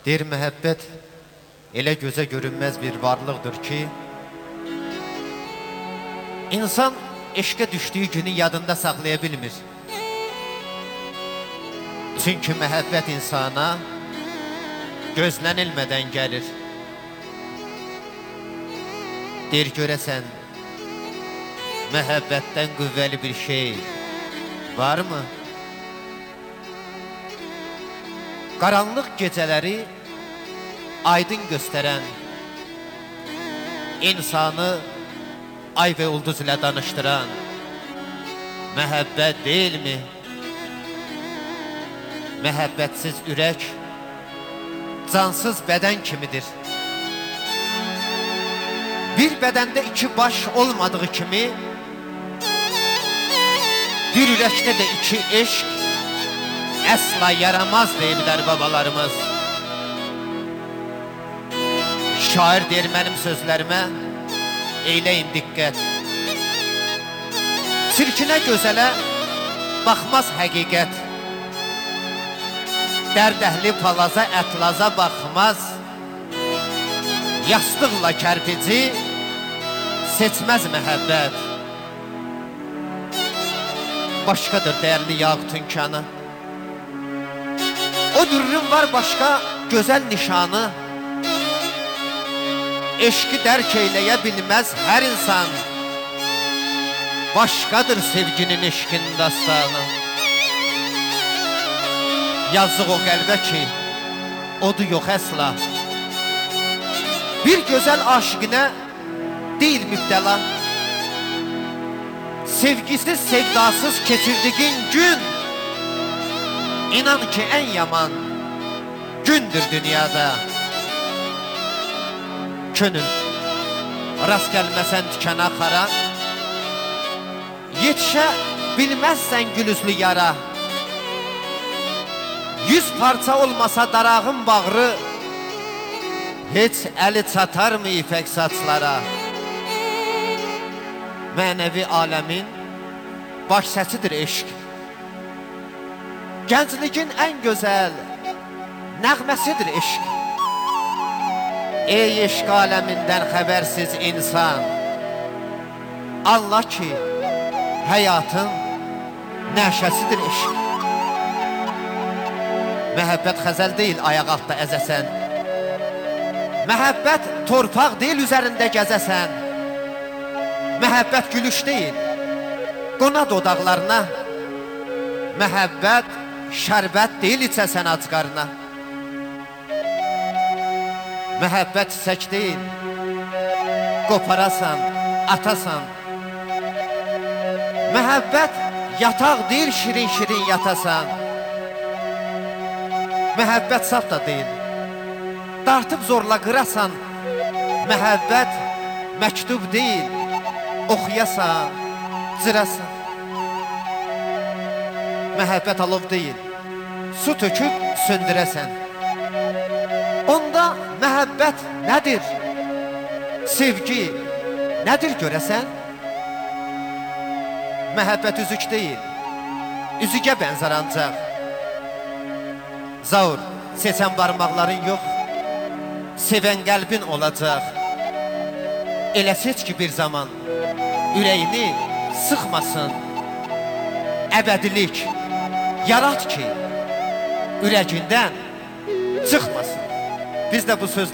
Deyir, məhəbbət elə gözə görünməz bir varlıqdır ki, insan eşqə düşdüyü günü yadında saxlaya bilmir. Çünki məhəbbət insana gözlənilmədən gəlir. Deyir, görəsən, məhəbbətdən qüvvəli bir şey varmı? Qaranlıq gecələri aydın göstərən, insanı ay və ulduz ilə danışdıran məhəbbət deyilmi? Məhəbbətsiz ürək cansız bədən kimidir. Bir bədəndə iki baş olmadığı kimi, bir ürəkdə də iki eşq əsla yaramaz deyirlər babalarımız. Şair deyir, mənim sözlərimə eyləyin diqqət. Çirkinə gözələ baxmaz həqiqət. Dərdəhli palaza ətlaza baxmaz. Yastıqla kərpici seçməz məhəbbət. Başqadır dəyərli yaqutun kanı. O dürrün var başqa gözəl nişanı. Eşqi dərk eyləyə bilməz hər insan. Başqadır sevginin eşqin dastanı. Yazıq o qəlbə ki, odu yox əsla. Bir gözəl aşiqinə deyil mübtəla. Sevgisiz, sevdasız keçirdiğin gün, İnan ki, ən yaman gündür dünyada. Könül, rast gəlməsən tikənə xara, yetişə bilməzsən gülüzlü yara. 100 parça olmasa darağın bağrı, heç əli çatar mı ipək saçlara? Mənəvi aləmin baş səsidir eşq. Gəncliyin ən gözəl nəğməsidir eşq. Ey eşq aləmindən xəbərsiz insan, Allah ki, həyatın nəşəsidir eşq. Məhəbbət xəzəl deyil, ayaq altda əzəsən. Məhəbbət torpaq deyil, üzərində gəzəsən. Məhəbbət gülüş deyil, qona dodaqlarına. Məhəbbət şərbət deyil, içəsən ac qarına. Məhəbbət çiçək deyil, qoparasan, atasan. Məhəbbət yataq deyil, şirin-şirin yatasan. Məhəbbət saf da deyil, dartıb zorla qırasan. Məhəbbət məktub deyil, oxuyasan, cırasan. Məhəbbət alov deyil, su töküb söndürəsən. Onda məhəbbət nədir? Sevgi nədir görəsən? Məhəbbət üzük deyil, üzüqə bənzər ancaq. Zaur, seçən barmaqların yox, sevən qəlbin olacaq. Elə seç ki, bir zaman ürəyini sıxmasın. Əbədilik yarat ki, ürəgindən çıxmasın. Biz də bu söz